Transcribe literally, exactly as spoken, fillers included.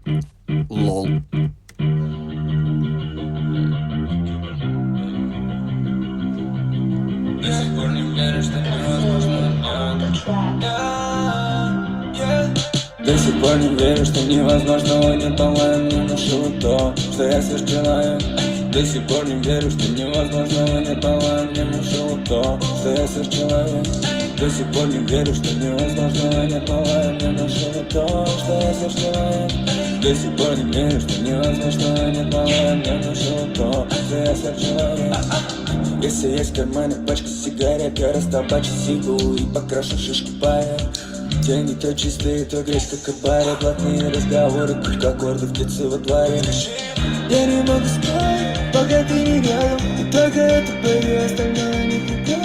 Лол. До сих пор не верю, что невозможно. До сих пор не верю, что невозможного не по-моему не нашел то, что я сверхчеловек. До сих пор не верю, что невозможного не по-моему не нашел то, что я сверхчеловек. До сих пор не верю, что невозможного не по-моему не нашел то, что я сверхчеловек. До сих пор не верю, что невозможного не по-моему не нашел то, что я сверхчеловек. Если есть в кармане пачка сигарет, я растолбачу сигу и покрашу шишки пая. Деньги то чистые, то грязь как и баре. Блатные разговоры, только аккорды в птицы во дворе. Я не могу спать, пока ты не рядом. И только это, baby, остальное не пугает.